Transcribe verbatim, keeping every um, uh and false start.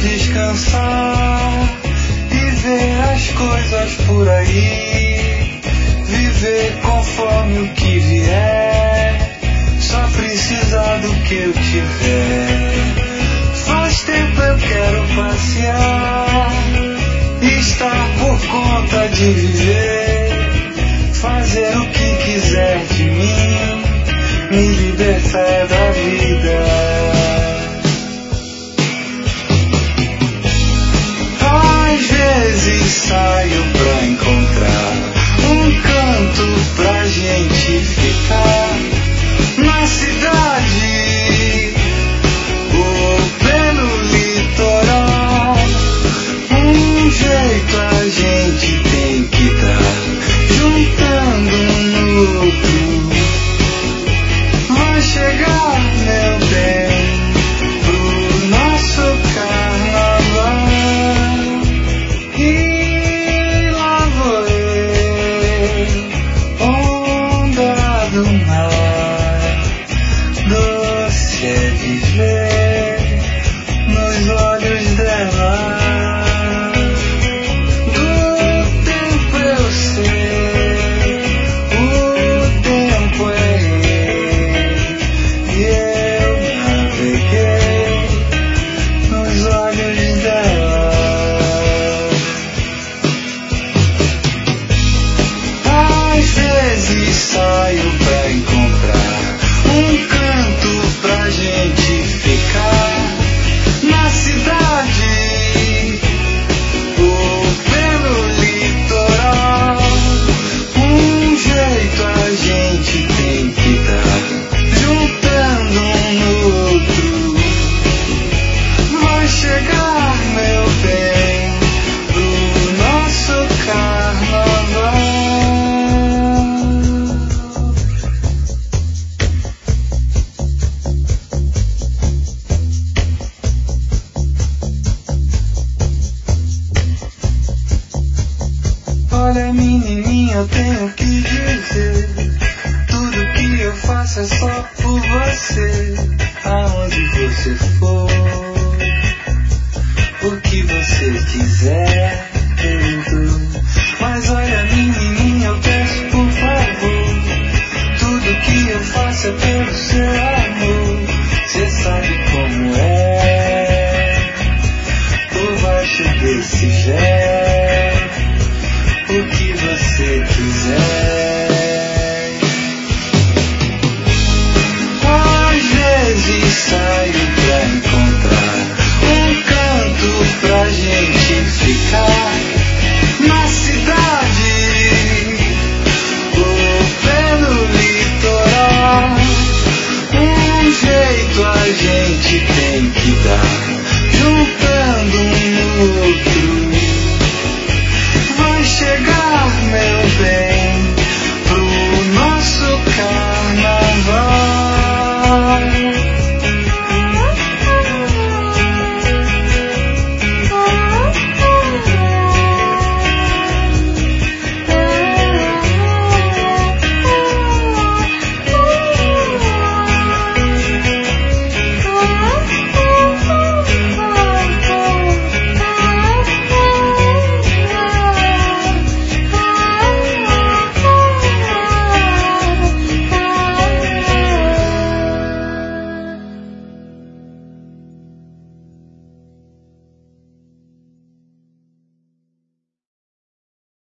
descansar e ver as coisas por aí, viver conforme o que vier, só precisar do que eu tiver. Faz tempo eu quero passear, estar por conta de viver, fazer o que quiser de mim, me libertar da vida. Às vezes saio pra encontrar um canto pra gente ficar na cidade ou pelo litoral. Um jeito a gente tem que dar, juntando um no outro. Vai chegar, meu bem, pro nosso carnaval. E lá vou eu, onda do mar. Doce é viver nos olhos dela. Do tempo eu sei, o tempo é ele, e eu naveguei nos olhos dela. Às vezes saio pra encontrar um canto pra gente ficar na cidade ou pelo litoral. Um jeito a gente tem que dar, juntando um no outro. Vai chegar, meu bem, pro nosso carnaval. Olha, menininha, eu tenho que dizer, tudo que eu faço é só